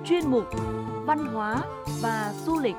chuyên mục Văn hóa và du lịch.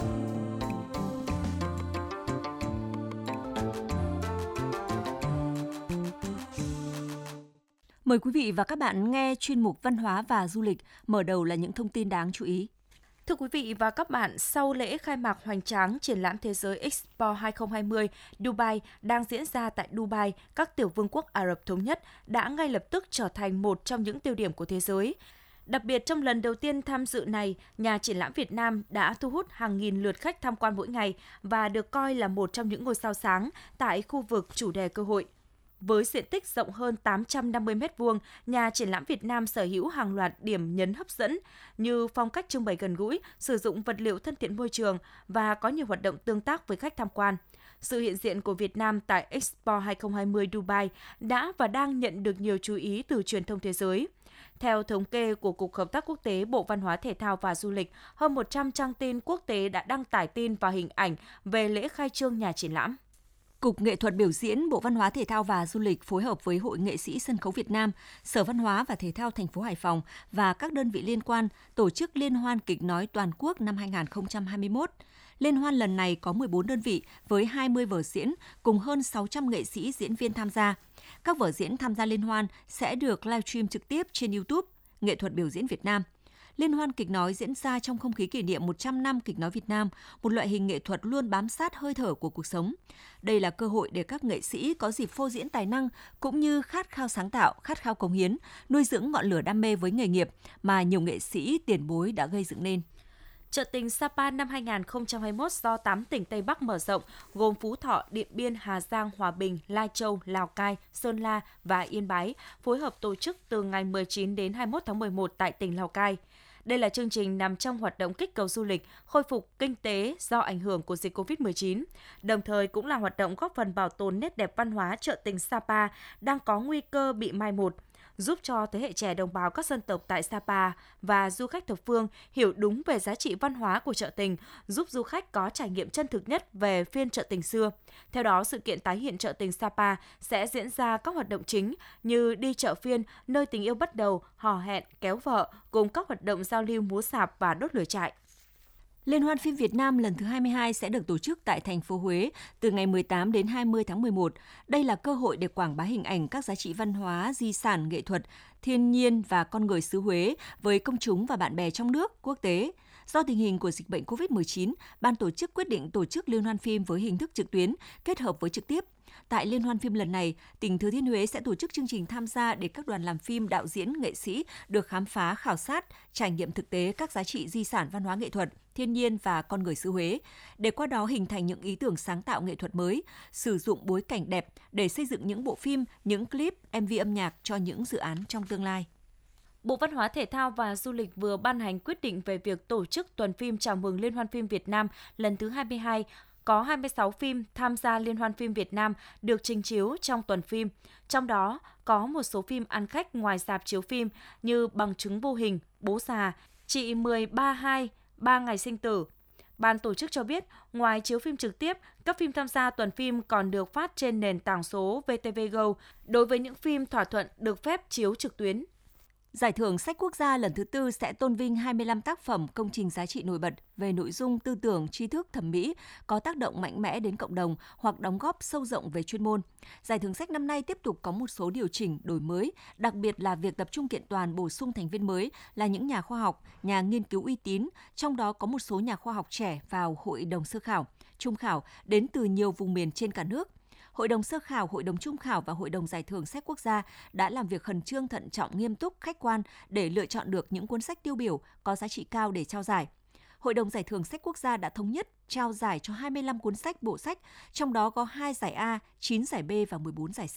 Mời quý vị và các bạn nghe chuyên mục Văn hóa và du lịch, mở đầu là những thông tin đáng chú ý. Thưa quý vị và các bạn, sau lễ khai mạc hoành tráng triển lãm thế giới Expo 2020 Dubai đang diễn ra tại Dubai, các tiểu vương quốc Ả Rập Thống Nhất đã ngay lập tức trở thành một trong những tiêu điểm của thế giới. Đặc biệt trong lần đầu tiên tham dự này, nhà triển lãm Việt Nam đã thu hút hàng nghìn lượt khách tham quan mỗi ngày và được coi là một trong những ngôi sao sáng tại khu vực chủ đề cơ hội. Với diện tích rộng hơn 850 m2, nhà triển lãm Việt Nam sở hữu hàng loạt điểm nhấn hấp dẫn như phong cách trưng bày gần gũi, sử dụng vật liệu thân thiện môi trường và có nhiều hoạt động tương tác với khách tham quan. Sự hiện diện của Việt Nam tại Expo 2020 Dubai đã và đang nhận được nhiều chú ý từ truyền thông thế giới. Theo thống kê của Cục Hợp tác Quốc tế Bộ Văn hóa Thể thao và Du lịch, hơn 100 trang tin quốc tế đã đăng tải tin và hình ảnh về lễ khai trương nhà triển lãm. Cục Nghệ thuật biểu diễn Bộ Văn hóa Thể thao và Du lịch phối hợp với Hội Nghệ sĩ Sân khấu Việt Nam, Sở Văn hóa và Thể thao thành phố Hải Phòng và các đơn vị liên quan tổ chức Liên hoan kịch nói toàn quốc năm 2021. Liên hoan lần này có 14 đơn vị với 20 vở diễn cùng hơn 600 nghệ sĩ diễn viên tham gia. Các vở diễn tham gia liên hoan sẽ được livestream trực tiếp trên YouTube Nghệ thuật biểu diễn Việt Nam. Liên hoan kịch nói diễn ra trong không khí kỷ niệm 100 năm kịch nói Việt Nam, một loại hình nghệ thuật luôn bám sát hơi thở của cuộc sống. Đây là cơ hội để các nghệ sĩ có dịp phô diễn tài năng cũng như khát khao sáng tạo, khát khao cống hiến, nuôi dưỡng ngọn lửa đam mê với nghề nghiệp mà nhiều nghệ sĩ tiền bối đã gây dựng nên. Chợ tình Sapa năm 2021 do 8 tỉnh Tây Bắc mở rộng, gồm Phú Thọ, Điện Biên, Hà Giang, Hòa Bình, Lai Châu, Lào Cai, Sơn La và Yên Bái, phối hợp tổ chức từ ngày 19 đến 21 tháng 11 tại tỉnh Lào Cai. Đây là chương trình nằm trong hoạt động kích cầu du lịch, khôi phục kinh tế do ảnh hưởng của dịch COVID-19, đồng thời cũng là hoạt động góp phần bảo tồn nét đẹp văn hóa chợ tình Sapa đang có nguy cơ bị mai một, giúp cho thế hệ trẻ đồng bào các dân tộc tại Sapa và du khách thập phương hiểu đúng về giá trị văn hóa của chợ tình, giúp du khách có trải nghiệm chân thực nhất về phiên chợ tình xưa. Theo đó, sự kiện tái hiện chợ tình Sapa sẽ diễn ra các hoạt động chính như đi chợ phiên, nơi tình yêu bắt đầu, hò hẹn, kéo vợ, cùng các hoạt động giao lưu múa sạp và đốt lửa trại. Liên hoan phim Việt Nam lần thứ 22 sẽ được tổ chức tại thành phố Huế từ ngày 18 đến 20 tháng 11. Đây là cơ hội để quảng bá hình ảnh các giá trị văn hóa, di sản, nghệ thuật, thiên nhiên và con người xứ Huế với công chúng và bạn bè trong nước, quốc tế. Do tình hình của dịch bệnh COVID-19, ban tổ chức quyết định tổ chức liên hoan phim với hình thức trực tuyến kết hợp với trực tiếp. Tại liên hoan phim lần này, tỉnh Thừa Thiên Huế sẽ tổ chức chương trình tham gia để các đoàn làm phim, đạo diễn, nghệ sĩ được khám phá, khảo sát, trải nghiệm thực tế các giá trị di sản văn hóa nghệ thuật, thiên nhiên và con người xứ Huế, để qua đó hình thành những ý tưởng sáng tạo nghệ thuật mới, sử dụng bối cảnh đẹp để xây dựng những bộ phim, những clip, MV âm nhạc cho những dự án trong tương lai. Bộ Văn hóa Thể thao và Du lịch vừa ban hành quyết định về việc tổ chức tuần phim chào mừng Liên hoan phim Việt Nam lần thứ 22. Có 26 phim tham gia Liên hoan phim Việt Nam được trình chiếu trong tuần phim. Trong đó có một số phim ăn khách ngoài rạp chiếu phim như Bằng chứng vô hình, Bố già, Chị 132, 3 ngày sinh tử. Ban tổ chức cho biết, ngoài chiếu phim trực tiếp, các phim tham gia tuần phim còn được phát trên nền tảng số VTV Go đối với những phim thỏa thuận được phép chiếu trực tuyến. Giải thưởng Sách Quốc gia lần thứ 4 sẽ tôn vinh 25 tác phẩm công trình giá trị nổi bật về nội dung, tư tưởng, tri thức, thẩm mỹ, có tác động mạnh mẽ đến cộng đồng hoặc đóng góp sâu rộng về chuyên môn. Giải thưởng sách năm nay tiếp tục có một số điều chỉnh, đổi mới, đặc biệt là việc tập trung kiện toàn bổ sung thành viên mới là những nhà khoa học, nhà nghiên cứu uy tín, trong đó có một số nhà khoa học trẻ vào hội đồng sơ khảo, trung khảo đến từ nhiều vùng miền trên cả nước. Hội đồng sơ khảo, Hội đồng trung khảo và Hội đồng giải thưởng sách quốc gia đã làm việc khẩn trương, thận trọng, nghiêm túc, khách quan để lựa chọn được những cuốn sách tiêu biểu có giá trị cao để trao giải. Hội đồng giải thưởng sách quốc gia đã thống nhất trao giải cho 25 cuốn sách, bộ sách, trong đó có 2 giải A, 9 giải B và 14 giải C.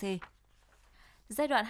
Giai đoạn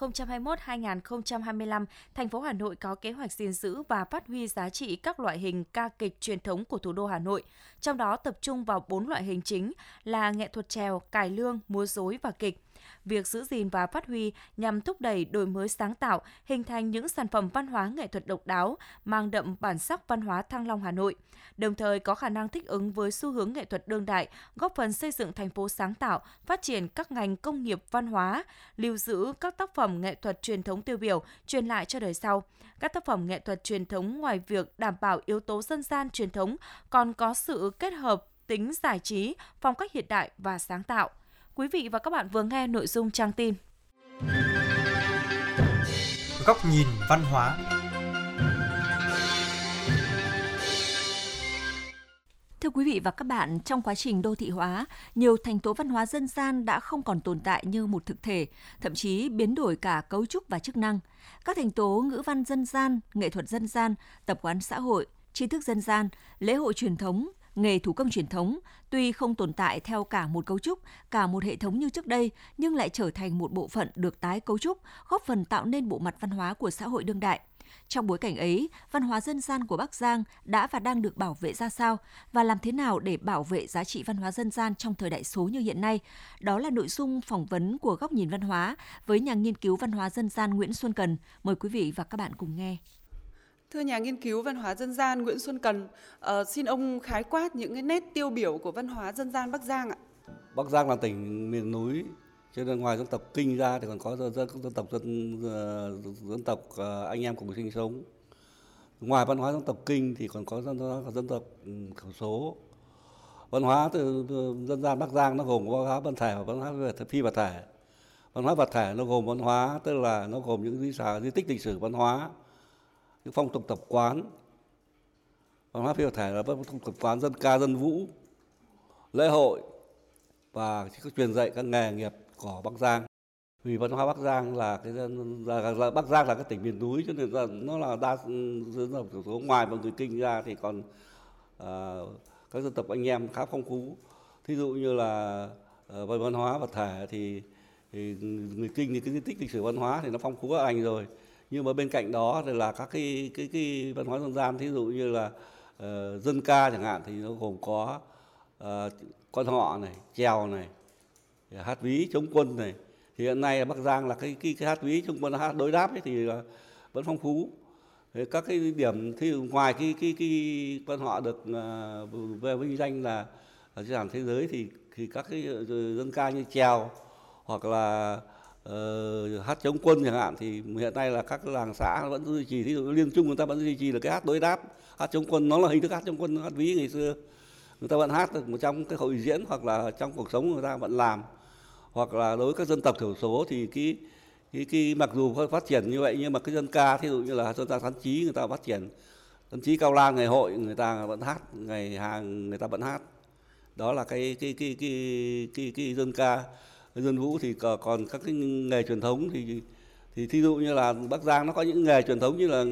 2021-2025, thành phố Hà Nội có kế hoạch gìn giữ và phát huy giá trị các loại hình ca kịch truyền thống của thủ đô Hà Nội, trong đó tập trung vào 4 loại hình chính là nghệ thuật chèo, cải lương, múa rối và kịch. Việc giữ gìn và phát huy nhằm thúc đẩy đổi mới sáng tạo, hình thành những sản phẩm văn hóa nghệ thuật độc đáo, mang đậm bản sắc văn hóa Thăng Long Hà Nội, đồng thời có khả năng thích ứng với xu hướng nghệ thuật đương đại, góp phần xây dựng thành phố sáng tạo, phát triển các ngành công nghiệp văn hóa, lưu giữ các tác phẩm nghệ thuật truyền thống tiêu biểu, truyền lại cho đời sau. Các tác phẩm nghệ thuật truyền thống ngoài việc đảm bảo yếu tố dân gian truyền thống còn có sự kết hợp tính giải trí, phong cách hiện đại và sáng tạo. Quý vị và các bạn vừa nghe nội dung trang tin. Góc nhìn văn hóa. Thưa quý vị và các bạn, trong quá trình đô thị hóa, nhiều thành tố văn hóa dân gian đã không còn tồn tại như một thực thể, thậm chí biến đổi cả cấu trúc và chức năng. Các thành tố ngữ văn dân gian, nghệ thuật dân gian, tập quán xã hội, tri thức dân gian, lễ hội truyền thống, nghề thủ công truyền thống, tuy không tồn tại theo cả một cấu trúc, cả một hệ thống như trước đây, nhưng lại trở thành một bộ phận được tái cấu trúc, góp phần tạo nên bộ mặt văn hóa của xã hội đương đại. Trong bối cảnh ấy, văn hóa dân gian của Bắc Giang đã và đang được bảo vệ ra sao và làm thế nào để bảo vệ giá trị văn hóa dân gian trong thời đại số như hiện nay? Đó là nội dung phỏng vấn của Góc nhìn văn hóa với nhà nghiên cứu văn hóa dân gian Nguyễn Xuân Cần. Mời quý vị và các bạn cùng nghe. Thưa nhà nghiên cứu văn hóa dân gian Nguyễn Xuân Cần, xin ông khái quát những cái nét tiêu biểu của văn hóa dân gian Bắc Giang ạ. Bắc Giang là tỉnh miền núi, cho nên ngoài dân tộc Kinh ra thì còn có dân tộc anh em cùng sinh sống. Ngoài văn hóa dân tộc Kinh thì còn có dân tộc thiểu số. Văn hóa từ dân gian Bắc Giang nó gồm văn hóa vật thể và văn hóa phi vật thể. Văn hóa vật thể nó gồm văn hóa, tức là nó gồm những di tích lịch sử văn hóa, những phong tục tập quán. Văn hóa phi vật thể là phong tục tập quán dân ca dân vũ, lễ hội và truyền dạy các nghề nghiệp của Bắc Giang. Vì văn hóa Bắc Giang Bắc Giang là cái tỉnh miền núi, cho nên là nó là đa dân tộc thiểu số. Ngoài bằng người Kinh ra thì còn các dân tộc anh em khá phong phú. Thí dụ như là về văn hóa vật thể thì người Kinh thì cái di tích lịch sử văn hóa thì nó phong phú các anh rồi. Nhưng mà bên cạnh đó thì là các cái văn hóa dân gian, thí dụ như là dân ca chẳng hạn, thì nó gồm có quan họ này, chèo này, hát ví, chống quân này. Thì hiện nay ở Bắc Giang là cái hát ví, chống quân, hát đối đáp ấy thì vẫn phong phú. Thế các cái điểm thì ngoài cái quan họ được về vinh danh là di sản thế giới thì các cái dân ca như chèo hoặc là hát chống quân chẳng hạn, thì hiện nay là các làng xã vẫn duy trì. Thí dụ Liên Trung người ta vẫn duy trì là cái hát đối đáp, hát chống quân, nó là hình thức hát chống quân, hát ví ngày xưa. Người ta vẫn hát được trong cái hội diễn hoặc là trong cuộc sống người ta vẫn làm. Hoặc là đối với các dân tộc thiểu số thì cái mặc dù phát triển như vậy nhưng mà cái dân ca, thí dụ như là dân ca Sán Chí người ta phát triển, Sán Chí Cao Lan ngày hội người ta vẫn hát, ngày hàng người ta vẫn hát. Đó là cái dân ca. Dân vũ thì còn các cái nghề truyền thống thì thí dụ như là Bắc Giang nó có những nghề truyền thống như là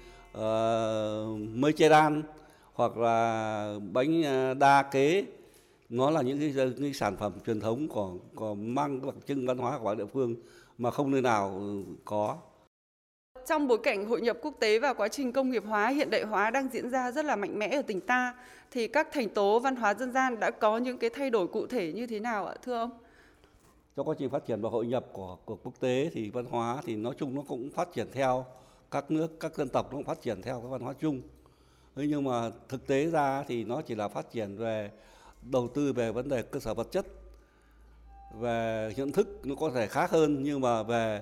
mây che đan hoặc là bánh đa kế. Nó là những cái sản phẩm truyền thống còn mang đặc trưng văn hóa của địa phương mà không nơi nào có. Trong bối cảnh hội nhập quốc tế và quá trình công nghiệp hóa, hiện đại hóa đang diễn ra rất là mạnh mẽ ở tỉnh ta, thì các thành tố văn hóa dân gian đã có những cái thay đổi cụ thể như thế nào ạ, thưa ông? Trong quá trình phát triển và hội nhập của quốc tế thì văn hóa thì nói chung nó cũng phát triển theo các nước, các dân tộc nó cũng phát triển theo cái văn hóa chung. Thế nhưng mà thực tế ra thì nó chỉ là phát triển về đầu tư về vấn đề cơ sở vật chất, về nhận thức nó có thể khác hơn, nhưng mà về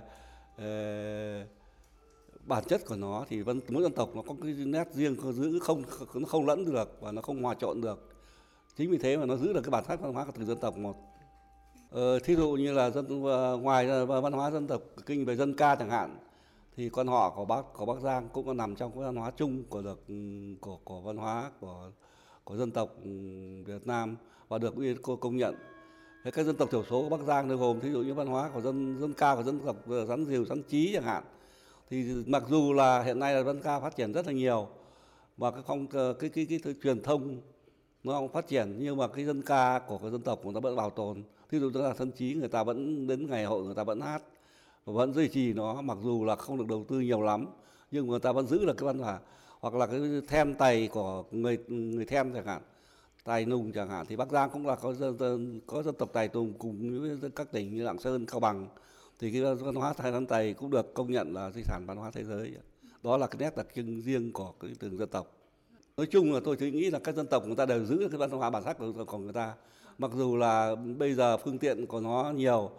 bản chất của nó thì mỗi dân tộc nó có cái nét riêng, nó không lẫn được và nó không hòa trộn được. Chính vì thế mà nó giữ được cái bản sắc văn hóa của từng dân tộc một. Thí dụ như là ngoài văn hóa dân tộc Kinh về dân ca chẳng hạn, thì quan họ của Bắc Giang cũng có nằm trong cái văn hóa chung của văn hóa của dân tộc Việt Nam và được UNESCO công nhận. Thế các dân tộc thiểu số của Bắc Giang nó gồm thí dụ như văn hóa của dân ca của dân tộc Sán Diều, Sán Chí chẳng hạn. Thì mặc dù là hiện nay là dân ca phát triển rất là nhiều và cái truyền thông nó cũng phát triển, nhưng mà cái dân ca của cái dân tộc người ta vẫn bảo tồn. Thí dụ như là Sán Chí, người ta vẫn đến ngày hội người ta vẫn hát và vẫn duy trì nó, mặc dù là không được đầu tư nhiều lắm nhưng người ta vẫn giữ được cái văn hóa. Hoặc là cái then tày của người then chẳng hạn, Tài Nùng chẳng hạn, thì Bắc Giang cũng là có dân tộc Tài Nùng cùng với các tỉnh như Lạng Sơn, Cao Bằng, thì cái văn hóa then tày cũng được công nhận là di sản văn hóa thế giới. Đó là cái nét đặc trưng riêng của cái từng dân tộc. Nói chung là tôi nghĩ là các dân tộc người ta đều giữ được cái văn hóa bản sắc của người ta, mặc dù là bây giờ phương tiện của nó nhiều,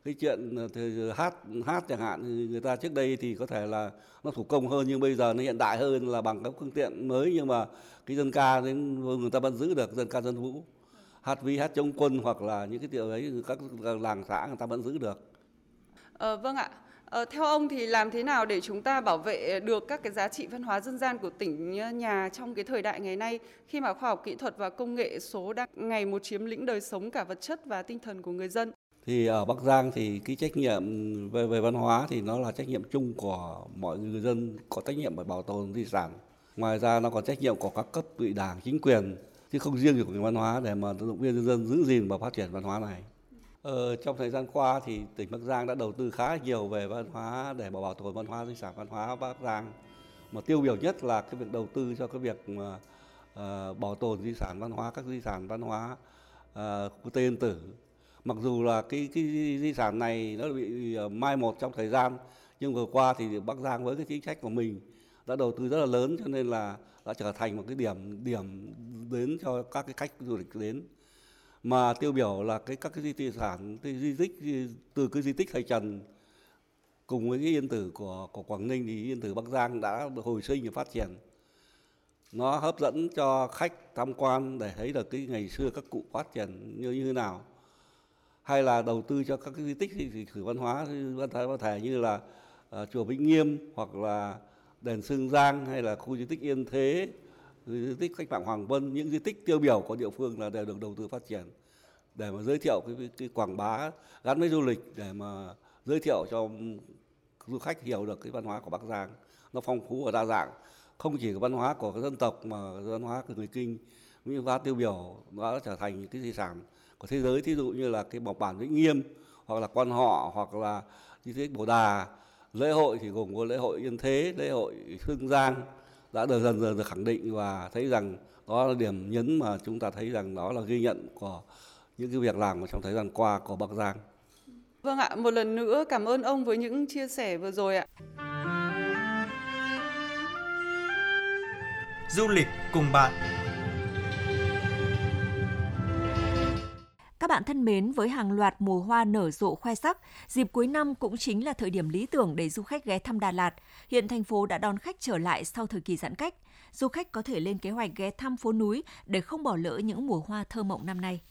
Cái chuyện hát chẳng hạn, người ta trước đây thì có thể là nó thủ công hơn, nhưng bây giờ nó hiện đại hơn là bằng các phương tiện mới, nhưng mà cái dân ca đến người ta vẫn giữ được dân ca dân vũ, hát ví, hát chống quân hoặc là những cái điều ấy các làng xã người ta vẫn giữ được. Vâng ạ. Theo ông thì làm thế nào để chúng ta bảo vệ được các cái giá trị văn hóa dân gian của tỉnh nhà trong cái thời đại ngày nay, khi mà khoa học kỹ thuật và công nghệ số đang ngày một chiếm lĩnh đời sống cả vật chất và tinh thần của người dân? Thì ở Bắc Giang thì cái trách nhiệm về văn hóa thì nó là trách nhiệm chung của mọi người dân, có trách nhiệm phải bảo tồn di sản. Ngoài ra nó còn trách nhiệm của các cấp ủy đảng, chính quyền, chứ không riêng của ngành văn hóa để mà động viên nhân dân giữ gìn và phát triển văn hóa này. Trong thời gian qua thì tỉnh Bắc Giang đã đầu tư khá nhiều về văn hóa để bảo tồn văn hóa, di sản văn hóa Bắc Giang. Mà tiêu biểu nhất là cái việc đầu tư cho cái việc mà bảo tồn di sản văn hóa, các di sản văn hóa quốc tế Yên Tử. Mặc dù là cái di sản này nó bị mai một trong thời gian, nhưng vừa qua thì Bắc Giang với cái chính sách của mình đã đầu tư rất là lớn, cho nên là đã trở thành một cái điểm đến cho các cái khách du lịch đến. Mà tiêu biểu là các cái di sản, cái di tích, từ cái di tích Thầy Trần cùng với cái Yên Tử của Quảng Ninh thì Yên Tử Bắc Giang đã hồi sinh và phát triển. Nó hấp dẫn cho khách tham quan để thấy được cái ngày xưa các cụ phát triển như thế nào. Hay là đầu tư cho các cái di tích lịch sử văn hóa văn thể như là chùa Vĩnh Nghiêm hoặc là đền Sương Giang hay là khu di tích Yên Thế, di tích cách mạng Hoàng Vân, những di tích tiêu biểu của địa phương là đều được đầu tư phát triển để mà giới thiệu cái quảng bá gắn với du lịch, để mà giới thiệu cho du khách hiểu được cái văn hóa của Bắc Giang. Nó phong phú và đa dạng, không chỉ là văn hóa của các dân tộc mà văn hóa của người Kinh, những văn hóa tiêu biểu nó đã trở thành những cái di sản của thế giới. Thí dụ như là cái mộc bản Vĩnh Nghiêm hoặc là Quan Họ hoặc là di tích Bồ Đà. Lễ hội thì gồm có lễ hội Yên Thế, lễ hội Sương Giang đã dần dần được khẳng định và thấy rằng đó là điểm nhấn mà chúng ta thấy rằng đó là ghi nhận của những cái việc làm trong thời gian qua của Bắc Giang. Vâng ạ, một lần nữa cảm ơn ông với những chia sẻ vừa rồi ạ. Du lịch cùng bạn. Các bạn thân mến, với hàng loạt mùa hoa nở rộ khoe sắc, dịp cuối năm cũng chính là thời điểm lý tưởng để du khách ghé thăm Đà Lạt. Hiện thành phố đã đón khách trở lại sau thời kỳ giãn cách. Du khách có thể lên kế hoạch ghé thăm phố núi để không bỏ lỡ những mùa hoa thơ mộng năm nay.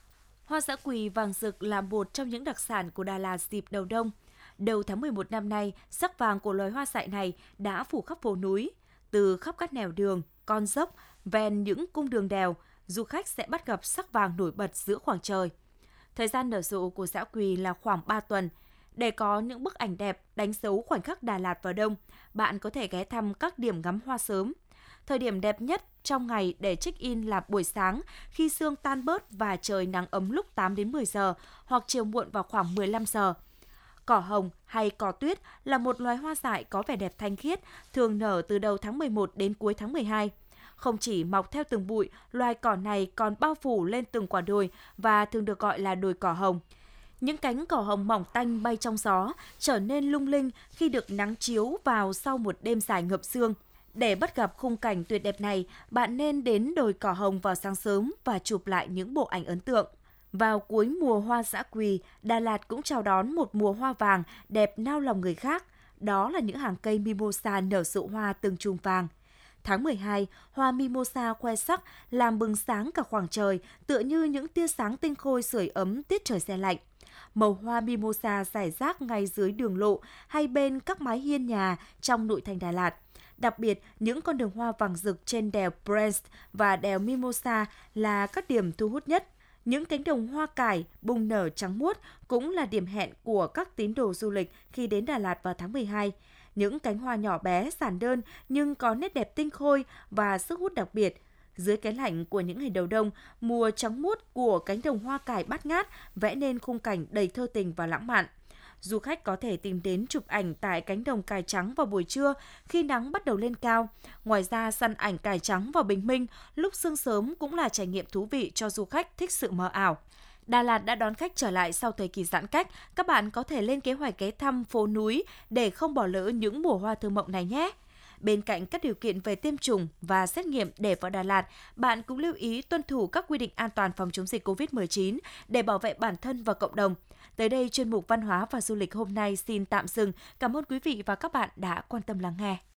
Hoa dã quỳ vàng rực là một trong những đặc sản của Đà Lạt dịp đầu đông. Đầu tháng 11 năm nay, sắc vàng của loài hoa dại này đã phủ khắp phố núi. Từ khắp các nẻo đường, con dốc, ven những cung đường đèo, du khách sẽ bắt gặp sắc vàng nổi bật giữa khoảng trời. Thời gian nở rộ của dã quỳ là khoảng 3 tuần. Để có những bức ảnh đẹp đánh dấu khoảnh khắc Đà Lạt vào đông, bạn có thể ghé thăm các điểm ngắm hoa sớm. Thời điểm đẹp nhất trong ngày để check-in là buổi sáng khi sương tan bớt và trời nắng ấm lúc 8 đến 10 giờ hoặc chiều muộn vào khoảng 15 giờ. Cỏ hồng hay cỏ tuyết là một loài hoa dại có vẻ đẹp thanh khiết, thường nở từ đầu tháng 11 đến cuối tháng 12. Không chỉ mọc theo từng bụi, loài cỏ này còn bao phủ lên từng quả đồi và thường được gọi là đồi cỏ hồng. Những cánh cỏ hồng mỏng tanh bay trong gió, trở nên lung linh khi được nắng chiếu vào sau một đêm dài ngập sương. Để bắt gặp khung cảnh tuyệt đẹp này, bạn nên đến đồi cỏ hồng vào sáng sớm và chụp lại những bộ ảnh ấn tượng. Vào cuối mùa hoa dã quỳ, Đà Lạt cũng chào đón một mùa hoa vàng đẹp nao lòng người khác. Đó là những hàng cây mimosa nở rộ hoa từng chùm vàng. Tháng 12, hoa mimosa khoe sắc làm bừng sáng cả khoảng trời, tựa như những tia sáng tinh khôi sưởi ấm tiết trời se lạnh. Màu hoa mimosa rải rác ngay dưới đường lộ hay bên các mái hiên nhà trong nội thành Đà Lạt. Đặc biệt, những con đường hoa vàng rực trên đèo Prince và đèo Mimosa là các điểm thu hút nhất. Những cánh đồng hoa cải bung nở trắng muốt cũng là điểm hẹn của các tín đồ du lịch khi đến Đà Lạt vào tháng 12. Những cánh hoa nhỏ bé, giản đơn nhưng có nét đẹp tinh khôi và sức hút đặc biệt. Dưới cái lạnh của những ngày đầu đông, mùa trắng muốt của cánh đồng hoa cải bát ngát vẽ nên khung cảnh đầy thơ tình và lãng mạn. Du khách có thể tìm đến chụp ảnh tại cánh đồng cải trắng vào buổi trưa khi nắng bắt đầu lên cao. Ngoài ra, săn ảnh cải trắng vào bình minh lúc sương sớm cũng là trải nghiệm thú vị cho du khách thích sự mờ ảo. Đà Lạt đã đón khách trở lại sau thời kỳ giãn cách. Các bạn có thể lên kế hoạch ghé thăm phố núi để không bỏ lỡ những mùa hoa thơ mộng này nhé. Bên cạnh các điều kiện về tiêm chủng và xét nghiệm để vào Đà Lạt, bạn cũng lưu ý tuân thủ các quy định an toàn phòng chống dịch COVID-19 để bảo vệ bản thân và cộng đồng. Tới đây, chuyên mục Văn hóa và Du lịch hôm nay xin tạm dừng. Cảm ơn quý vị và các bạn đã quan tâm lắng nghe.